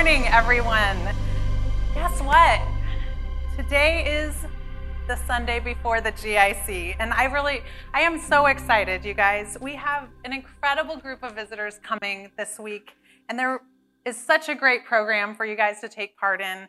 morning, everyone. Guess what? Today is the Sunday before the GIC, and I am so excited, you guys. We have an incredible group of visitors coming this week, and there is such a great program for you guys to take part in.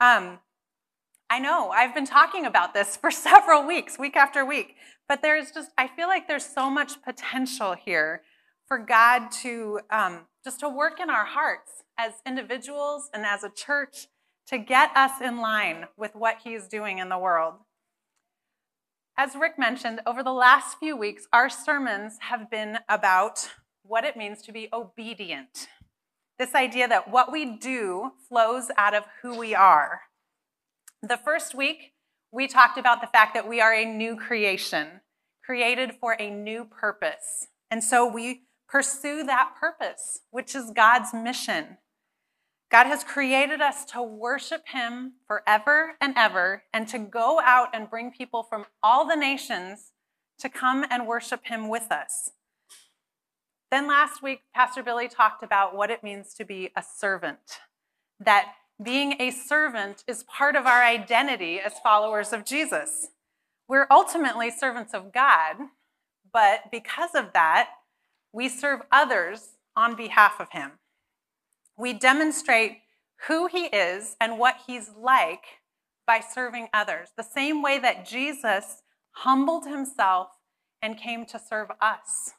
I know, I've been talking about this for several weeks, week after week, but I feel like there's so much potential here for God to just to work in our hearts as individuals and as a church to get us in line with what he's doing in the world. As Rick mentioned, over the last few weeks, our sermons have been about what it means to be obedient. This idea that what we do flows out of who we are. The first week, we talked about the fact that we are a new creation, created for a new purpose. And so we pursue that purpose, which is God's mission. God has created us to worship him forever and ever, and to go out and bring people from all the nations to come and worship him with us. Then last week, Pastor Billy talked about what it means to be a servant, that being a servant is part of our identity as followers of Jesus. We're ultimately servants of God, but because of that, we serve others on behalf of him. We demonstrate who he is and what he's like by serving others, the same way that Jesus humbled himself and came to serve us.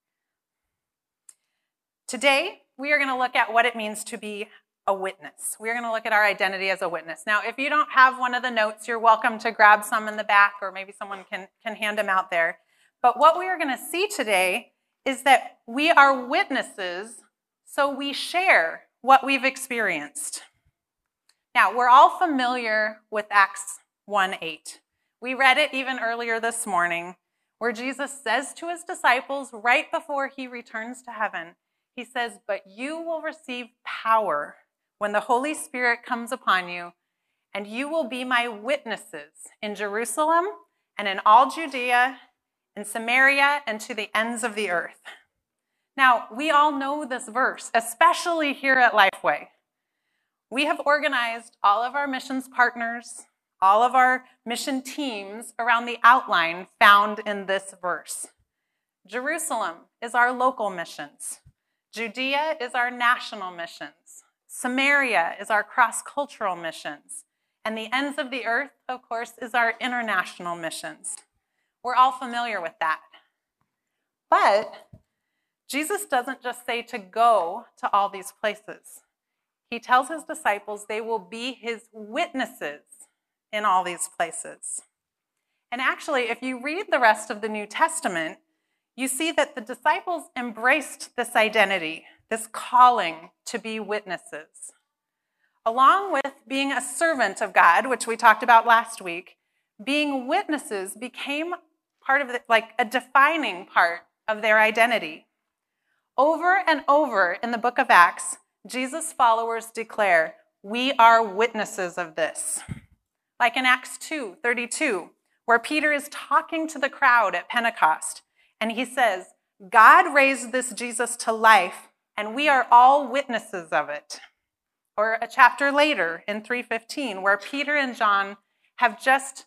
Today, we are going to look at what it means to be a witness. We're going to look at our identity as a witness. Now, if you don't have one of the notes, you're welcome to grab some in the back, or maybe someone can hand them out there. But what we are going to see today is that we are witnesses, so we share what we've experienced. Now, we're all familiar with Acts 1:8. We read it even earlier this morning, where Jesus says to his disciples right before he returns to heaven, he says, "But you will receive power when the Holy Spirit comes upon you, and you will be my witnesses in Jerusalem and in all Judea, in Samaria, and to the ends of the earth." Now, we all know this verse, especially here at Lifeway. We have organized all of our missions partners, all of our mission teams around the outline found in this verse. Jerusalem is our local missions. Judea is our national missions. Samaria is our cross-cultural missions. And the ends of the earth, of course, is our international missions. We're all familiar with that. But Jesus doesn't just say to go to all these places. He tells his disciples they will be his witnesses in all these places. And actually, if you read the rest of the New Testament, you see that the disciples embraced this identity, this calling to be witnesses. Along with being a servant of God, which we talked about last week, being witnesses became part of a defining part of their identity. Over and over in the book of Acts, Jesus' followers declare, "We are witnesses of this." Like in Acts 2:32, where Peter is talking to the crowd at Pentecost, and he says, "God raised this Jesus to life, and we are all witnesses of it." Or a chapter later in 3:15, where Peter and John have just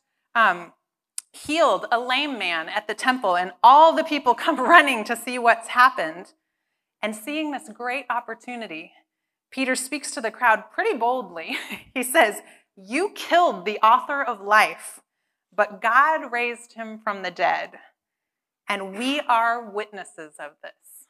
healed a lame man at the temple, and all the people come running to see what's happened. And seeing this great opportunity, Peter speaks to the crowd pretty boldly. He says, "You killed the author of life, but God raised him from the dead, and we are witnesses of this."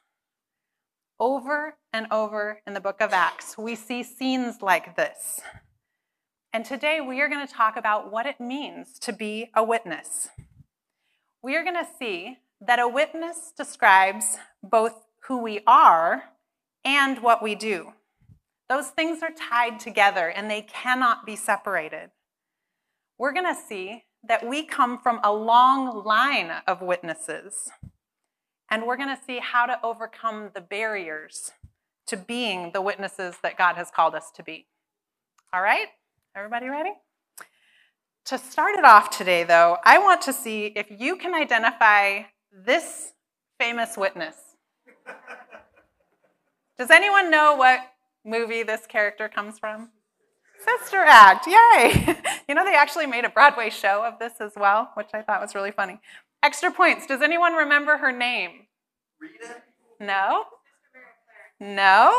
Over and over in the book of Acts, we see scenes like this. And today we are going to talk about what it means to be a witness. We are going to see that a witness describes both who we are and what we do. Those things are tied together and they cannot be separated. We're going to see that we come from a long line of witnesses, and we're going to see how to overcome the barriers to being the witnesses that God has called us to be. All right? Everybody ready? To start it off today, though, I want to see if you can identify this famous witness. Does anyone know what movie this character comes from? Sister Act, yay! You know, they actually made a Broadway show of this as well, which I thought was really funny. Extra points. Does anyone remember her name? Rita? No? No?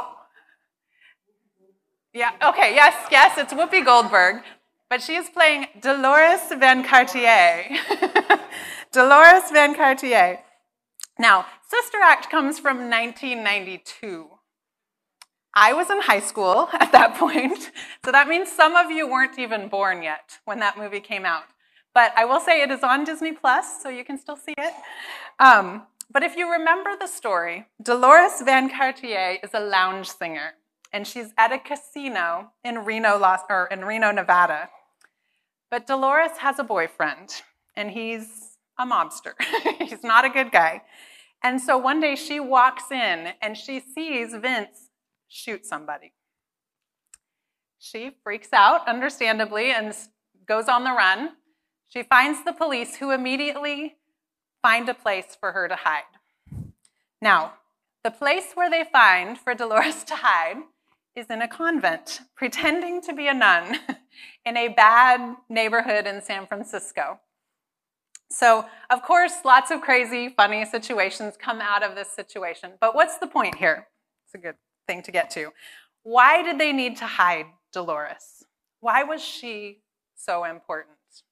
Yeah, okay, yes, it's Whoopi Goldberg, but she is playing Dolores Van Cartier. Dolores Van Cartier. Now, Sister Act comes from 1992. I was in high school at that point, so that means some of you weren't even born yet when that movie came out. But I will say it is on Disney Plus, so you can still see it. But if you remember the story, Dolores Van Cartier is a lounge singer, and she's at a casino in Reno, Nevada. But Dolores has a boyfriend, and he's a mobster. He's not a good guy. And so one day she walks in, and she sees Vince shoot somebody. She freaks out, understandably, and goes on the run. She finds the police, who immediately find a place for her to hide. Now, the place where they find for Dolores to hide is in a convent, pretending to be a nun in a bad neighborhood in San Francisco. So, of course, lots of crazy, funny situations come out of this situation. But what's the point here? It's a good thing to get to. Why did they need to hide Dolores? Why was she so important?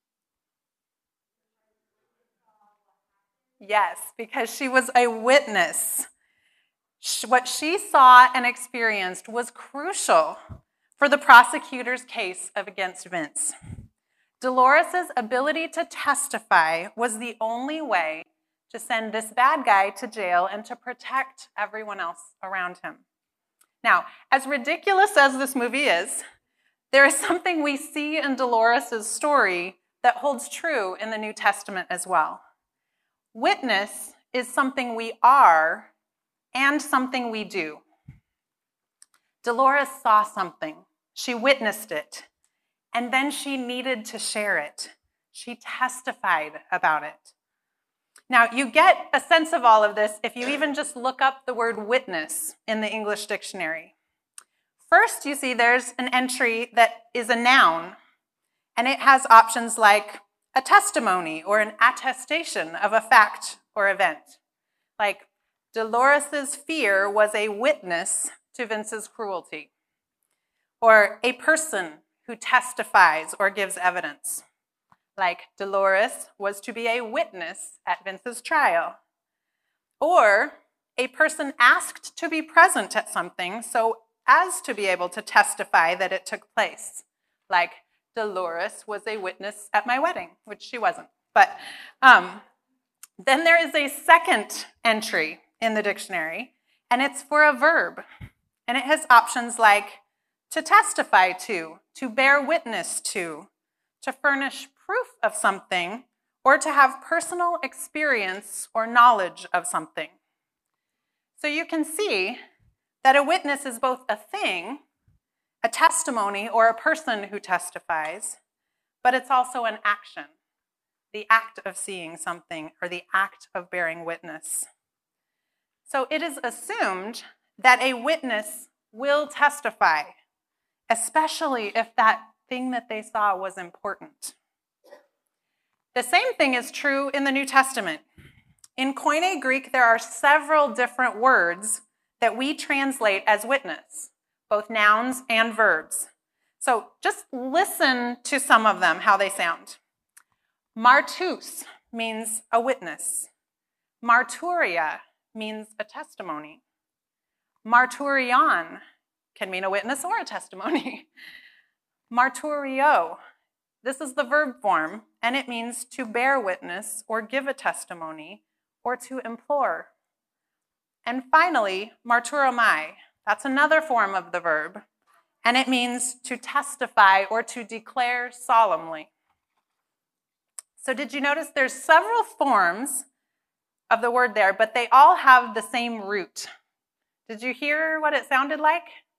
Yes, because she was a witness. What she saw and experienced was crucial for the prosecutor's case against Vince. Dolores' ability to testify was the only way to send this bad guy to jail and to protect everyone else around him. Now, as ridiculous as this movie is, there is something we see in Dolores' story that holds true in the New Testament as well. Witness is something we are and something we do. Dolores saw something. She witnessed it. And then she needed to share it. She testified about it. Now, you get a sense of all of this if you even just look up the word witness in the English dictionary. First, you see there's an entry that is a noun, and it has options like a testimony or an attestation of a fact or event. Like, Dolores' fear was a witness to Vince's cruelty, or a person who testifies or gives evidence. Like, Dolores was to be a witness at Vince's trial. Or a person asked to be present at something so as to be able to testify that it took place. Like, Dolores was a witness at my wedding, which she wasn't. But then there is a second entry in the dictionary, and it's for a verb. And it has options like to testify to bear witness to furnish proof of something, or to have personal experience or knowledge of something. So you can see that a witness is both a thing, a testimony, or a person who testifies, but it's also an action, the act of seeing something or the act of bearing witness. So it is assumed that a witness will testify, especially if that thing that they saw was important. The same thing is true in the New Testament. In Koine Greek, there are several different words that we translate as witness, both nouns and verbs. So just listen to some of them, how they sound. Martus means a witness. Marturia means a testimony. Marturion can mean a witness or a testimony. Marturio, this is the verb form, and it means to bear witness or give a testimony or to implore. And finally, marturomai, that's another form of the verb, and it means to testify or to declare solemnly. So did you notice there's several forms of the word there, but they all have the same root? Did you hear what it sounded like?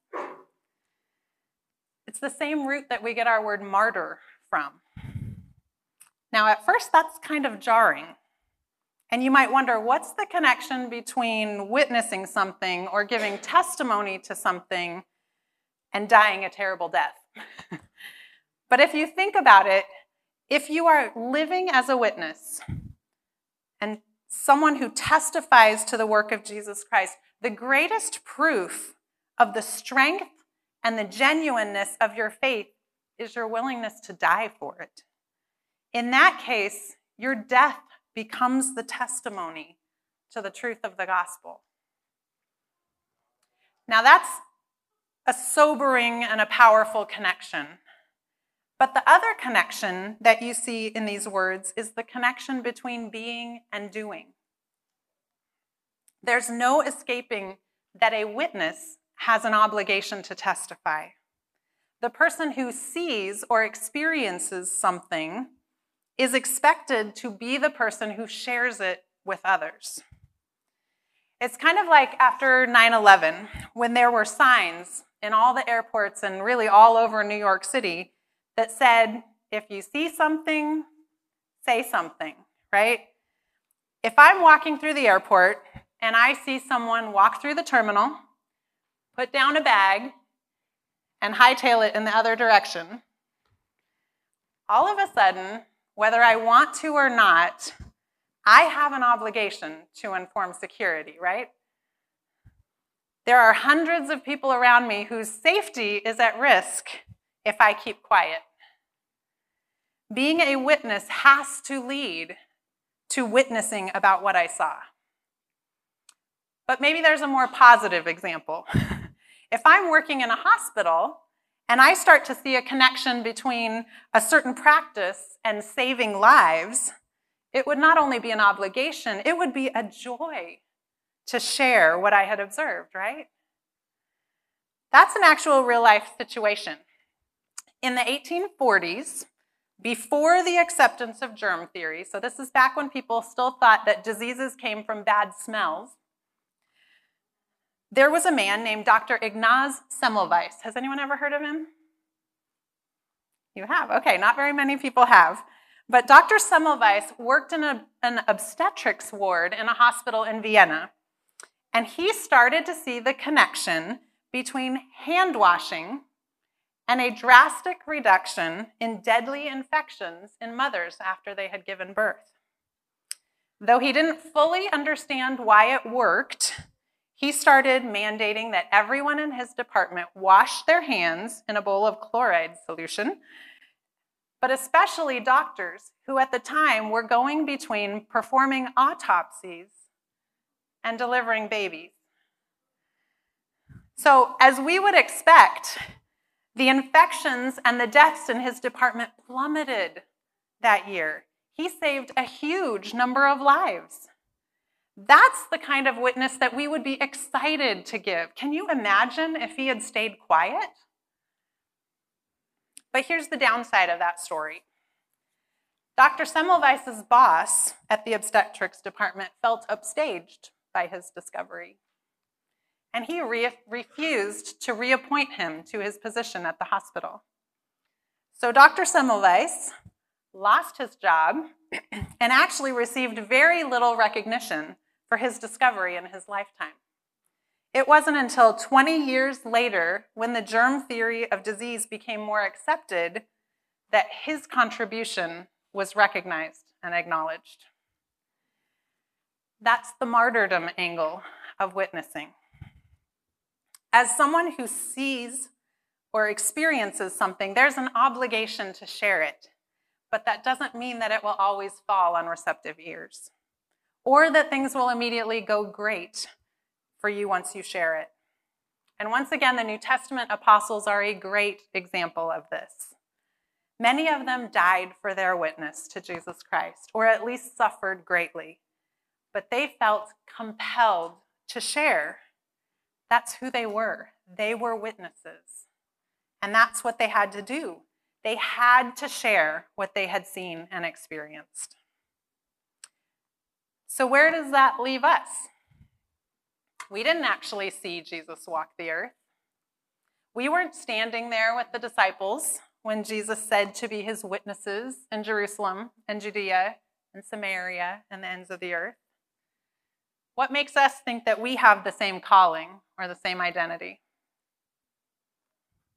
It's the same root that we get our word martyr from. Now, at first, that's kind of jarring. And you might wonder, what's the connection between witnessing something or giving testimony to something and dying a terrible death. But if you think about it, if you are living as a witness and someone who testifies to the work of Jesus Christ, the greatest proof of the strength and the genuineness of your faith is your willingness to die for it. In that case, your death becomes the testimony to the truth of the gospel. Now that's a sobering and a powerful connection. But the other connection that you see in these words is the connection between being and doing. There's no escaping that a witness has an obligation to testify. The person who sees or experiences something is expected to be the person who shares it with others. It's kind of like after 9/11, when there were signs in all the airports and really all over New York City that said, if you see something, say something, right? If I'm walking through the airport and I see someone walk through the terminal, put down a bag, and hightail it in the other direction, all of a sudden, whether I want to or not, I have an obligation to inform security, right? There are hundreds of people around me whose safety is at risk if I keep quiet. Being a witness has to lead to witnessing about what I saw. But maybe there's a more positive example. If I'm working in a hospital and I start to see a connection between a certain practice and saving lives, it would not only be an obligation, it would be a joy to share what I had observed, right? That's an actual real-life situation. In the 1840s, before the acceptance of germ theory, so this is back when people still thought that diseases came from bad smells, there was a man named Dr. Ignaz Semmelweis. Has anyone ever heard of him? You have? Okay, not very many people have. But Dr. Semmelweis worked in an obstetrics ward in a hospital in Vienna, and he started to see the connection between hand washing and a drastic reduction in deadly infections in mothers after they had given birth. Though he didn't fully understand why it worked, he started mandating that everyone in his department wash their hands in a bowl of chloride solution, but especially doctors who at the time were going between performing autopsies and delivering babies. So, as we would expect, the infections and the deaths in his department plummeted that year. He saved a huge number of lives. That's the kind of witness that we would be excited to give. Can you imagine if he had stayed quiet? But here's the downside of that story. Dr. Semmelweis's boss at the obstetrics department felt upstaged by his discovery, and he refused to reappoint him to his position at the hospital. So Dr. Semmelweis lost his job and actually received very little recognition for his discovery in his lifetime. It wasn't until 20 years later, when the germ theory of disease became more accepted, that his contribution was recognized and acknowledged. That's the martyrdom angle of witnessing. As someone who sees or experiences something, there's an obligation to share it, but that doesn't mean that it will always fall on receptive ears, or that things will immediately go great for you once you share it. And once again, the New Testament apostles are a great example of this. Many of them died for their witness to Jesus Christ, or at least suffered greatly, but they felt compelled to share. That's who they were. They were witnesses. And that's what they had to do. They had to share what they had seen and experienced. So where does that leave us? We didn't actually see Jesus walk the earth. We weren't standing there with the disciples when Jesus said to be his witnesses in Jerusalem and Judea and Samaria and the ends of the earth. What makes us think that we have the same calling or the same identity?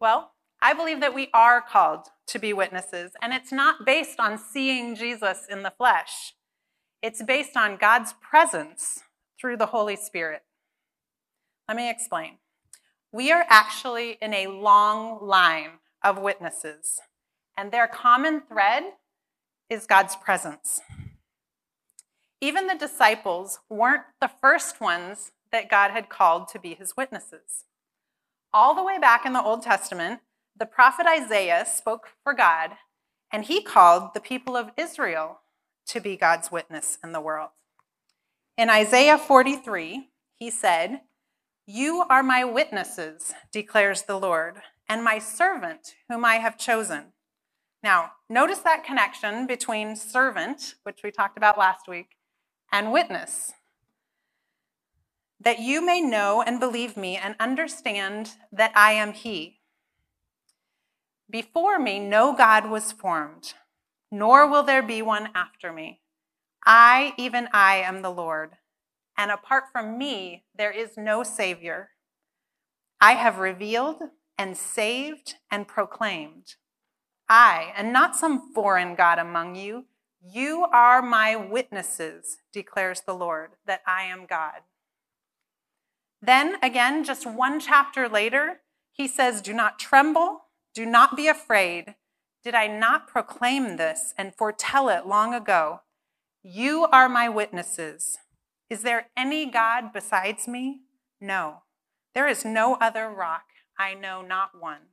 Well, I believe that we are called to be witnesses, and it's not based on seeing Jesus in the flesh. It's based on God's presence through the Holy Spirit. Let me explain. We are actually in a long line of witnesses, and their common thread is God's presence. Even the disciples weren't the first ones that God had called to be his witnesses. All the way back in the Old Testament, the prophet Isaiah spoke for God, and he called the people of Israel to be God's witness in the world. In Isaiah 43, he said, "You are my witnesses, declares the Lord, and my servant whom I have chosen." Now, notice that connection between servant, which we talked about last week, and witness. "That you may know and believe me and understand that I am he. Before me no God was formed, nor will there be one after me. I, even I, am the Lord, and apart from me there is no Savior. I have revealed and saved and proclaimed. I, and not some foreign God among you. You are my witnesses, declares the Lord, that I am God." Then again, just one chapter later, he says, "Do not tremble, do not be afraid. Did I not proclaim this and foretell it long ago? You are my witnesses. Is there any God besides me? No, there is no other rock. I know not one."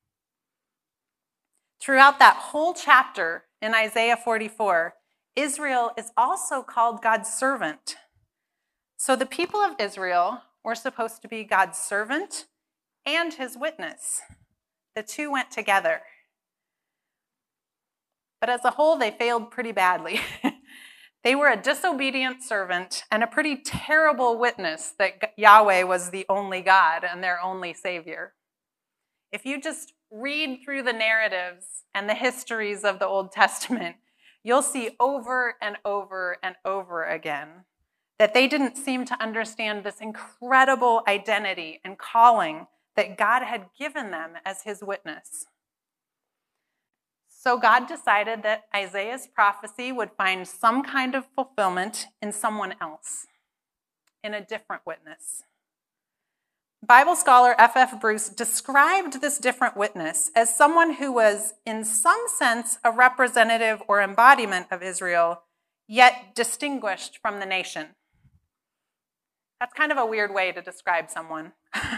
Throughout that whole chapter in Isaiah 44, Israel is also called God's servant. So the people of Israel were supposed to be God's servant and his witness. The two went together. But as a whole, they failed pretty badly. They were a disobedient servant and a pretty terrible witness that Yahweh was the only God and their only Savior. If you just read through the narratives and the histories of the Old Testament, you'll see over and over and over again that they didn't seem to understand this incredible identity and calling that God had given them as his witness. So God decided that Isaiah's prophecy would find some kind of fulfillment in someone else, in a different witness. Bible scholar F.F. Bruce described this different witness as someone who was, in some sense, a representative or embodiment of Israel, yet distinguished from the nation. That's kind of a weird way to describe someone.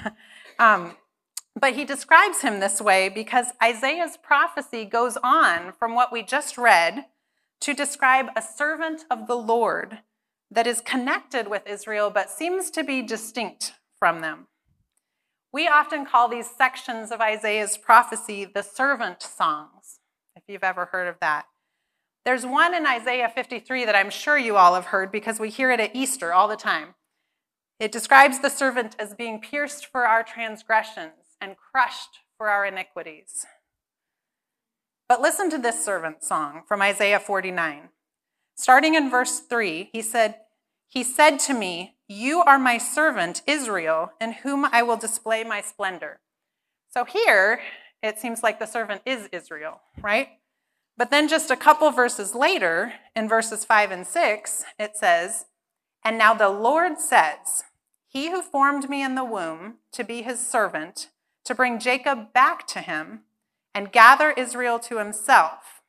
But he describes him this way because Isaiah's prophecy goes on from what we just read to describe a servant of the Lord that is connected with Israel but seems to be distinct from them. We often call these sections of Isaiah's prophecy the servant songs, if you've ever heard of that. There's one in Isaiah 53 that I'm sure you all have heard because we hear it at Easter all the time. It describes the servant as being pierced for our transgressions and crushed for our iniquities. But listen to this servant song from Isaiah 49. Starting in verse 3, he said to me, "You are my servant, Israel, in whom I will display my splendor." So here, it seems like the servant is Israel, right? But then just a couple verses later, in verses 5 and 6, it says, "And now the Lord says, he who formed me in the womb to be his servant, to bring Jacob back to him and gather Israel to himself."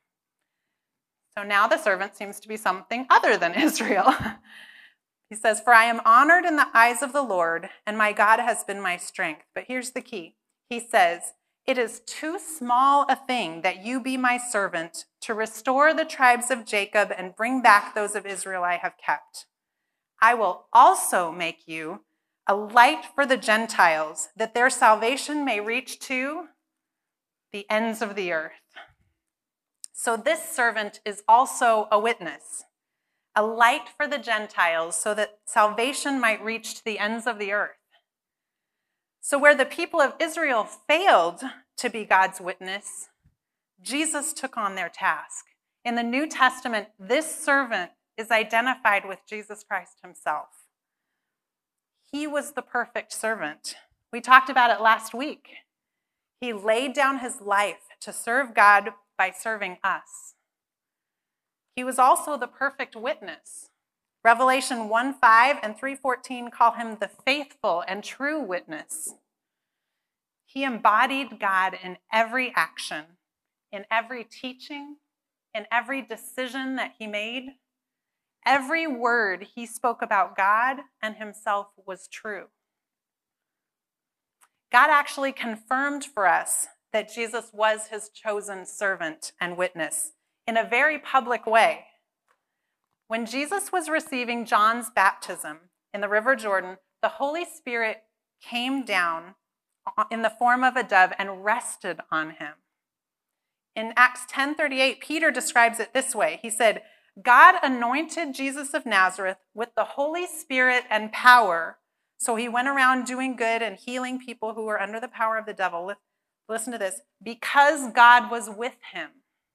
So now the servant seems to be something other than Israel. He says, "For I am honored in the eyes of the Lord, and my God has been my strength." But here's the key. He says, "It is too small a thing that you be my servant to restore the tribes of Jacob and bring back those of Israel I have kept. I will also make you a light for the Gentiles, that their salvation may reach to the ends of the earth." So this servant is also a witness, a light for the Gentiles so that salvation might reach to the ends of the earth. So where the people of Israel failed to be God's witness, Jesus took on their task. In the New Testament, this servant is identified with Jesus Christ himself. He was the perfect servant. We talked about it last week. He laid down his life to serve God by serving us. He was also the perfect witness. Revelation 1:5 and 3:14 call him the faithful and true witness. He embodied God in every action, in every teaching, in every decision that he made. Every word he spoke about God and himself was true. God actually confirmed for us that Jesus was his chosen servant and witness in a very public way. When Jesus was receiving John's baptism in the River Jordan, the Holy Spirit came down in the form of a dove and rested on him. In Acts 10:38, Peter describes it this way. He said, God anointed Jesus of Nazareth with the Holy Spirit and power. So he went around doing good and healing people who were under the power of the devil. Listen to this. Because God was with him.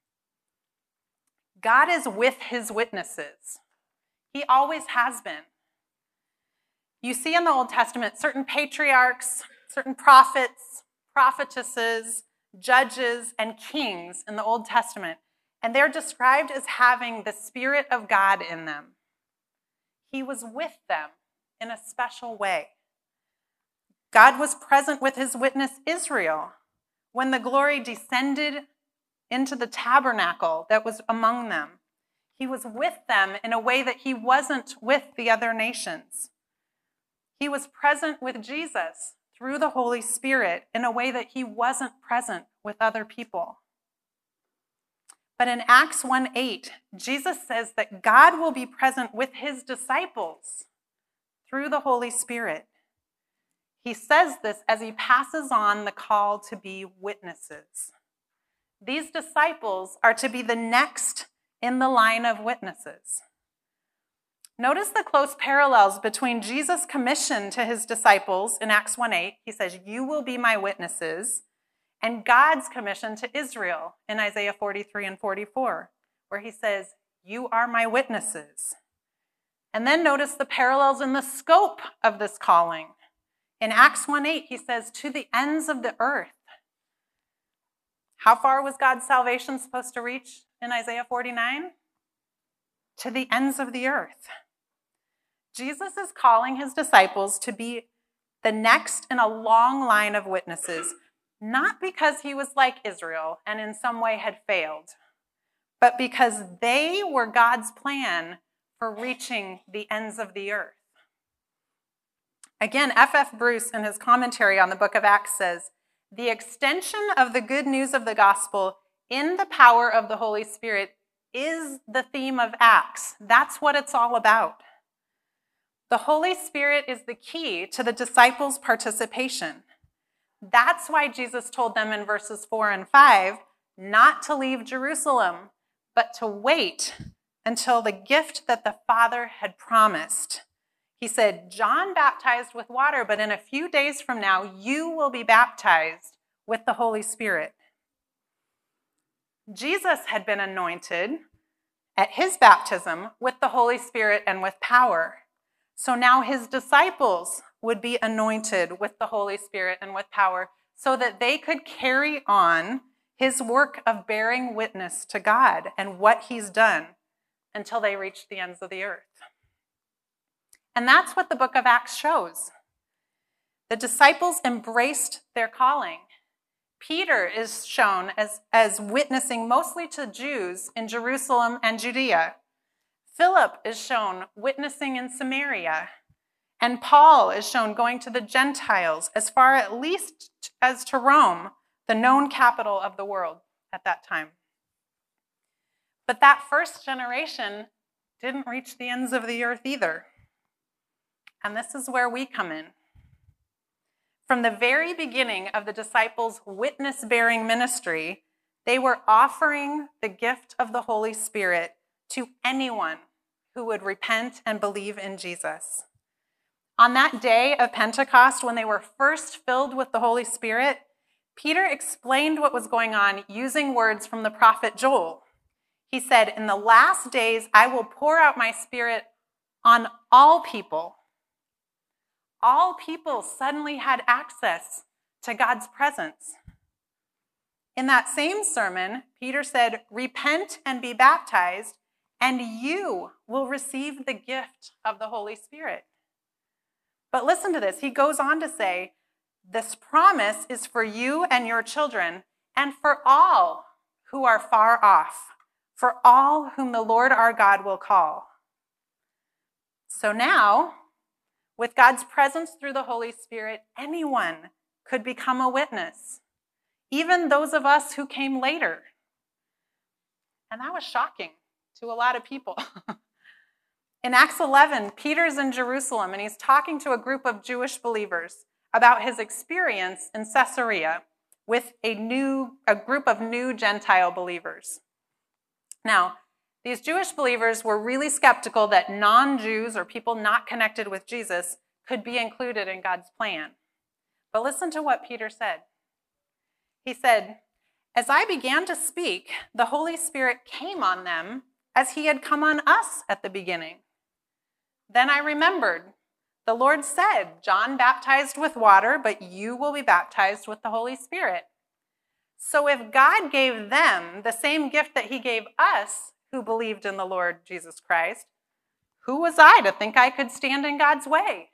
God is with his witnesses. He always has been. You see in the Old Testament certain patriarchs, certain prophets, prophetesses, judges, and kings in the Old Testament, and they're described as having the Spirit of God in them. He was with them in a special way. God was present with his witness Israel when the glory descended into the tabernacle that was among them. He was with them in a way that he wasn't with the other nations. He was present with Jesus through the Holy Spirit in a way that he wasn't present with other people. But in Acts 1:8, Jesus says that God will be present with his disciples through the Holy Spirit. He says this as he passes on the call to be witnesses. These disciples are to be the next in the line of witnesses. Notice the close parallels between Jesus' commission to his disciples in Acts 1:8. He says, you will be my witnesses, and God's commission to Israel in Isaiah 43 and 44, where he says, you are my witnesses. And then notice the parallels in the scope of this calling. In Acts 1:8, he says, to the ends of the earth. How far was God's salvation supposed to reach in Isaiah 49? To the ends of the earth. Jesus is calling his disciples to be the next in a long line of witnesses, not because he was like Israel and in some way had failed, but because they were God's plan for reaching the ends of the earth. Again, F.F. Bruce, in his commentary on the book of Acts, says, the extension of the good news of the gospel in the power of the Holy Spirit is the theme of Acts. That's what it's all about. The Holy Spirit is the key to the disciples' participation. That's why Jesus told them in verses 4 and 5 not to leave Jerusalem, but to wait until the gift that the Father had promised. He said, John baptized with water, but in a few days from now, you will be baptized with the Holy Spirit. Jesus had been anointed at his baptism with the Holy Spirit and with power. So now his disciples would be anointed with the Holy Spirit and with power so that they could carry on his work of bearing witness to God and what he's done until they reach the ends of the earth. And that's what the book of Acts shows. The disciples embraced their calling. Peter is shown as witnessing mostly to Jews in Jerusalem and Judea. Philip is shown witnessing in Samaria. And Paul is shown going to the Gentiles as far at least as to Rome, the known capital of the world at that time. But that first generation didn't reach the ends of the earth either. And this is where we come in. From the very beginning of the disciples' witness-bearing ministry, they were offering the gift of the Holy Spirit to anyone who would repent and believe in Jesus. On that day of Pentecost, when they were first filled with the Holy Spirit, Peter explained what was going on using words from the prophet Joel. He said, in the last days, I will pour out my Spirit on all people. All people suddenly had access to God's presence. In that same sermon, Peter said, "Repent and be baptized, and you will receive the gift of the Holy Spirit." But listen to this. He goes on to say, "This promise is for you and your children, and for all who are far off, for all whom the Lord our God will call." So now, with God's presence through the Holy Spirit, anyone could become a witness, even those of us who came later. And that was shocking to a lot of people. In Acts 11, Peter's in Jerusalem, and he's talking to a group of Jewish believers about his experience in Caesarea with a group of new Gentile believers. Now, these Jewish believers were really skeptical that non-Jews or people not connected with Jesus could be included in God's plan. But listen to what Peter said. He said, "As I began to speak, the Holy Spirit came on them as he had come on us at the beginning. Then I remembered, the Lord said, 'John baptized with water, but you will be baptized with the Holy Spirit.' So if God gave them the same gift that he gave us who believed in the Lord Jesus Christ, who was I to think I could stand in God's way?"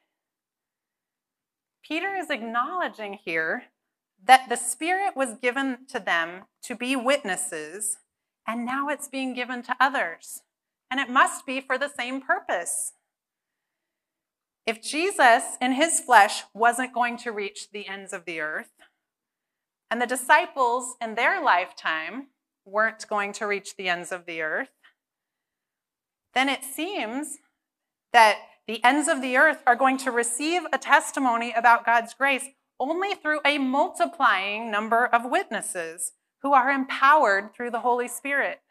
Peter is acknowledging here that the Spirit was given to them to be witnesses, and now it's being given to others. And it must be for the same purpose. If Jesus in his flesh wasn't going to reach the ends of the earth, and the disciples in their lifetime weren't going to reach the ends of the earth, then it seems that the ends of the earth are going to receive a testimony about God's grace only through a multiplying number of witnesses who are empowered through the Holy Spirit.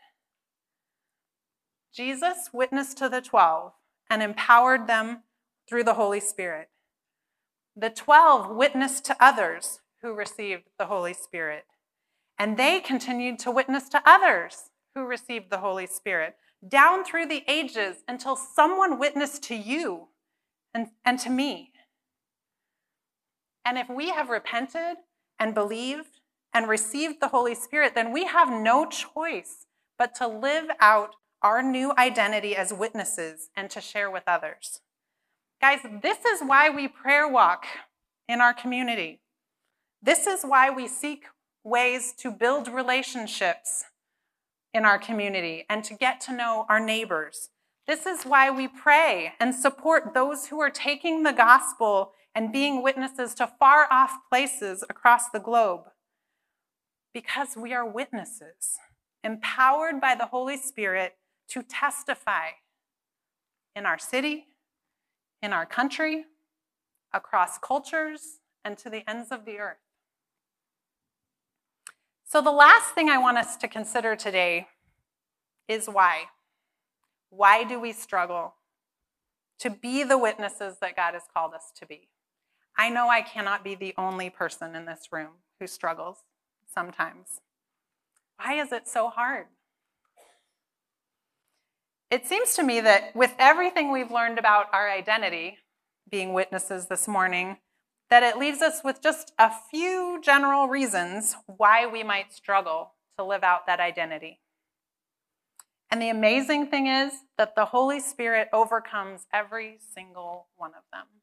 Jesus witnessed to the 12 and empowered them through the Holy Spirit. The 12 witnessed to others who received the Holy Spirit, and they continued to witness to others who received the Holy Spirit down through the ages until someone witnessed to you and to me. And if we have repented and believed and received the Holy Spirit, then we have no choice but to live out our new identity as witnesses and to share with others. Guys, this is why we prayer walk in our community. This is why we seek ways to build relationships in our community and to get to know our neighbors. This is why we pray and support those who are taking the gospel and being witnesses to far off places across the globe. Because we are witnesses, empowered by the Holy Spirit to testify in our city, in our country, across cultures, and to the ends of the earth. So the last thing I want us to consider today is why. Why do we struggle to be the witnesses that God has called us to be? I know I cannot be the only person in this room who struggles sometimes. Why is it so hard? It seems to me that with everything we've learned about our identity, being witnesses this morning, that it leaves us with just a few general reasons why we might struggle to live out that identity. And the amazing thing is that the Holy Spirit overcomes every single one of them.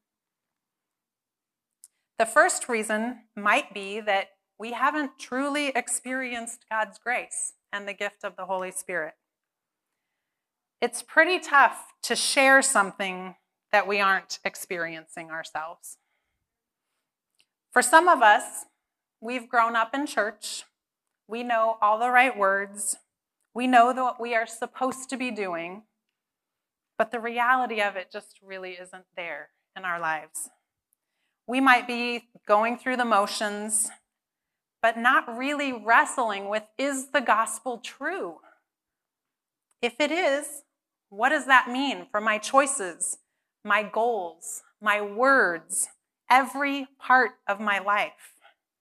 The first reason might be that we haven't truly experienced God's grace and the gift of the Holy Spirit. It's pretty tough to share something that we aren't experiencing ourselves. For some of us, we've grown up in church. We know all the right words. We know what we are supposed to be doing, but the reality of it just really isn't there in our lives. We might be going through the motions, but not really wrestling with, is the gospel true? If it is, what does that mean for my choices, my goals, my words, every part of my life?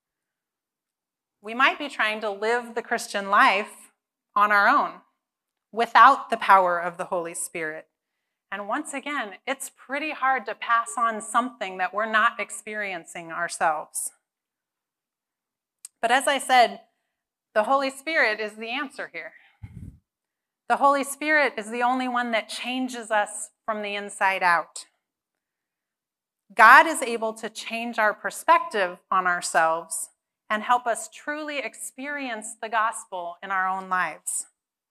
We might be trying to live the Christian life on our own without the power of the Holy Spirit. And once again, it's pretty hard to pass on something that we're not experiencing ourselves. But as I said, The Holy Spirit is the answer here. The Holy Spirit is the only one that changes us from the inside out. God is able to change our perspective on ourselves and help us truly experience the gospel in our own lives.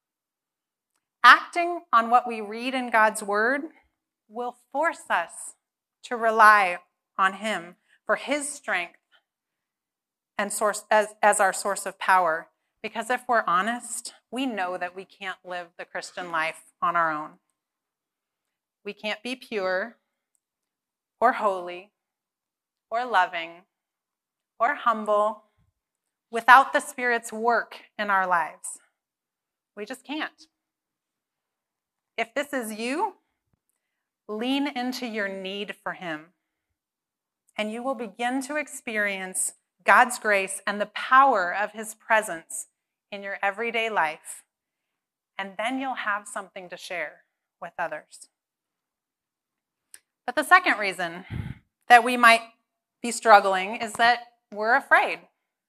Acting on what we read in God's word will force us to rely on him for his strength and source as our source of power. Because if we're honest, we know that we can't live the Christian life on our own. We can't be pure or holy or loving or humble without the Spirit's work in our lives. We just can't. If this is you, lean into your need for him, and you will begin to experience God's grace and the power of his presence in your everyday life, and then you'll have something to share with others. But the second reason that we might be struggling is that we're afraid.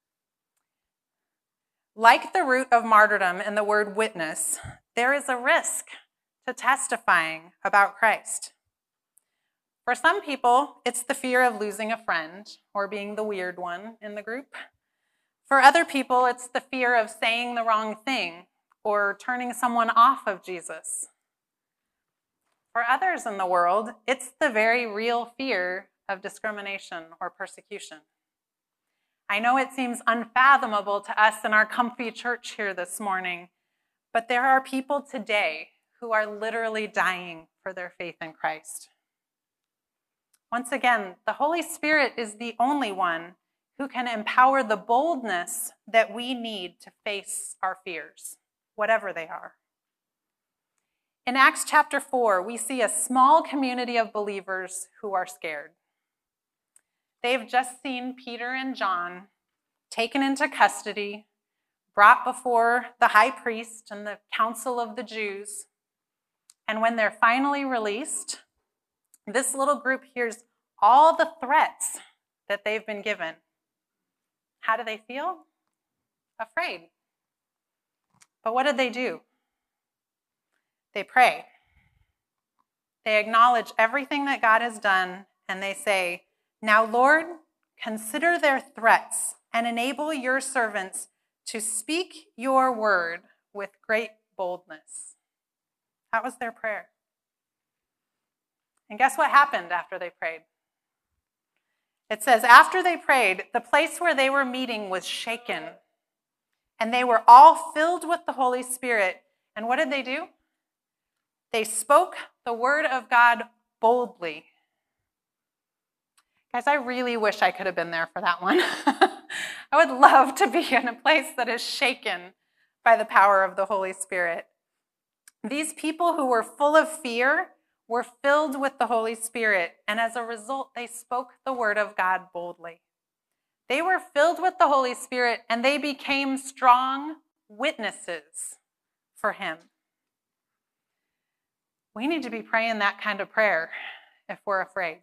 Like the root of martyrdom in the word witness, there is a risk to testifying about Christ. For some people, it's the fear of losing a friend or being the weird one in the group. For other people, it's the fear of saying the wrong thing or turning someone off of Jesus. For others in the world, it's the very real fear of discrimination or persecution. I know it seems unfathomable to us in our comfy church here this morning, but there are people today who are literally dying for their faith in Christ. Once again, the Holy Spirit is the only one who can empower the boldness that we need to face our fears, whatever they are. In Acts chapter 4, we see a small community of believers who are scared. They've just seen Peter and John taken into custody, brought before the high priest and the council of the Jews. And when they're finally released, this little group hears all the threats that they've been given. How do they feel? Afraid. But what did they do? They pray. They acknowledge everything that God has done, and they say, "Now, Lord, consider their threats and enable your servants to speak your word with great boldness." That was their prayer. And guess what happened after they prayed? It says, after they prayed, the place where they were meeting was shaken, and they were all filled with the Holy Spirit. And what did they do? They spoke the word of God boldly. Guys, I really wish I could have been there for that one. I would love to be in a place that is shaken by the power of the Holy Spirit. These people who were full of fear were filled with the Holy Spirit, and as a result, they spoke the word of God boldly. They were filled with the Holy Spirit, and they became strong witnesses for him. We need to be praying that kind of prayer if we're afraid.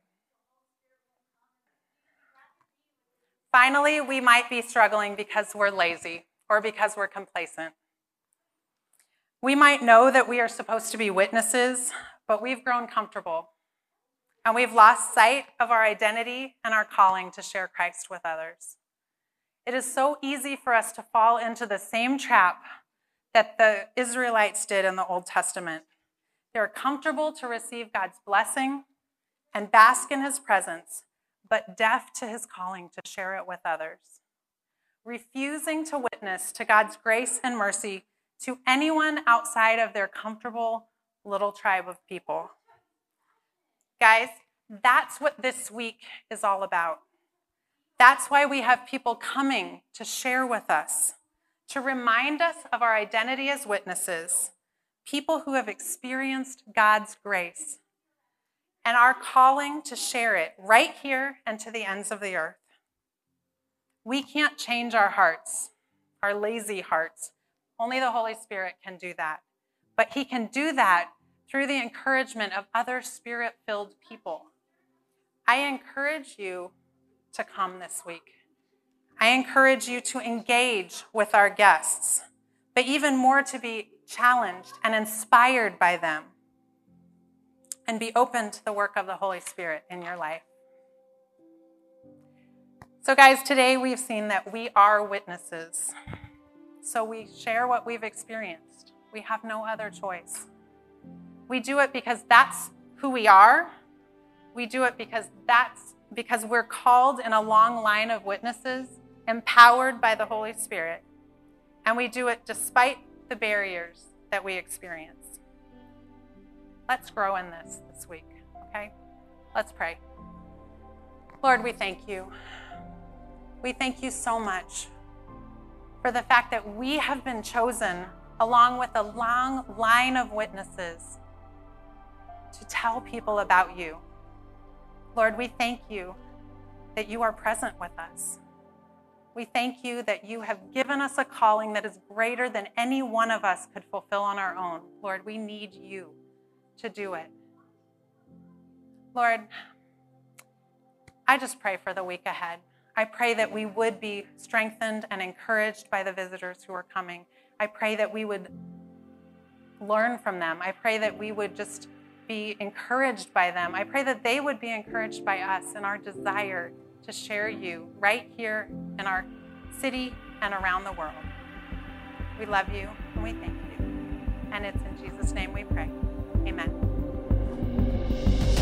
Finally, we might be struggling because we're lazy or because we're complacent. We might know that we are supposed to be witnesses, but we've grown comfortable, and we've lost sight of our identity and our calling to share Christ with others. It is so easy for us to fall into the same trap that the Israelites did in the Old Testament. They're comfortable to receive God's blessing and bask in his presence, but deaf to his calling to share it with others, refusing to witness to God's grace and mercy to anyone outside of their comfortable little tribe of people. Guys, that's what this week is all about. That's why we have people coming to share with us, to remind us of our identity as witnesses, people who have experienced God's grace, and our calling to share it right here and to the ends of the earth. We can't change our hearts, our lazy hearts. Only the Holy Spirit can do that. But he can do that through the encouragement of other Spirit-filled people. I encourage you to come this week. I encourage you to engage with our guests, but even more to be challenged and inspired by them and be open to the work of the Holy Spirit in your life. So guys, today we've seen that we are witnesses. So we share what we've experienced. We have no other choice. We do it because that's who we are. We do it because we're called in a long line of witnesses, empowered by the Holy Spirit. And we do it despite the barriers that we experience. Let's grow in this week, okay? Let's pray. Lord, we thank you. We thank you so much for the fact that we have been chosen along with a long line of witnesses to tell people about you. Lord, we thank you that you are present with us. We thank you that you have given us a calling that is greater than any one of us could fulfill on our own. Lord, we need you to do it. Lord, I just pray for the week ahead. I pray that we would be strengthened and encouraged by the visitors who are coming. I pray that we would learn from them. I pray that we would just be encouraged by them. I pray that they would be encouraged by us in our desire to share you right here in our city and around the world. We love you and we thank you. And it's in Jesus' name we pray. Amen.